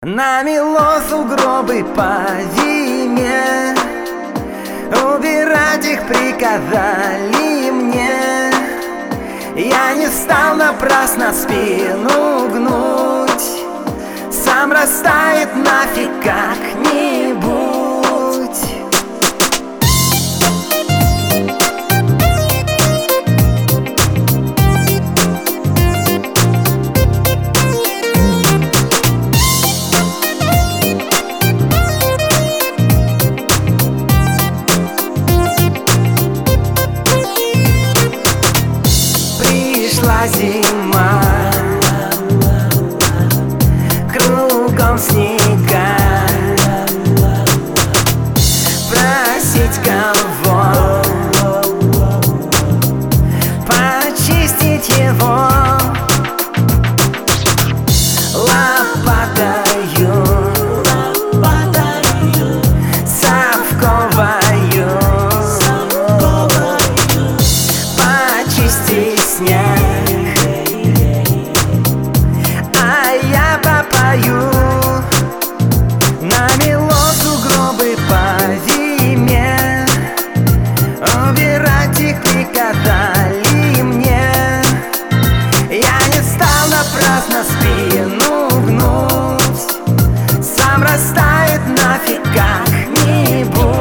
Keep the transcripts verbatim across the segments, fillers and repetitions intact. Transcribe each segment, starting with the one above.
Намело сугробы по зиме, убирать их приказали мне. Я не стал напрасно спину гнуть, сам растает нафиг как-нибудь. Пришла зима, кругом снега. Просить кого почистить его лопатою, совковою. Почисти снег, а я попою. Намело сугробы по зиме, убирать их приказали мне. Я не стал напрасно спину гнуть, сам растает нафиг как-нибудь.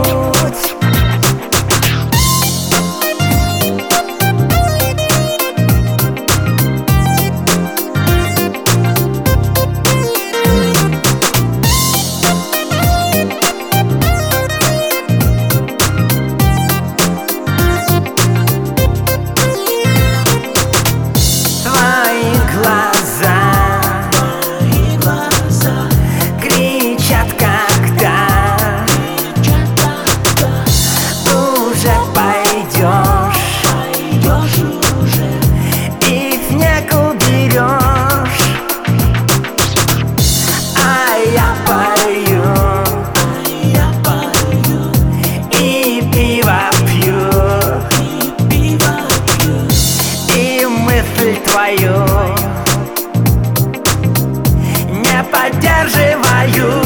Твою не поддерживаю.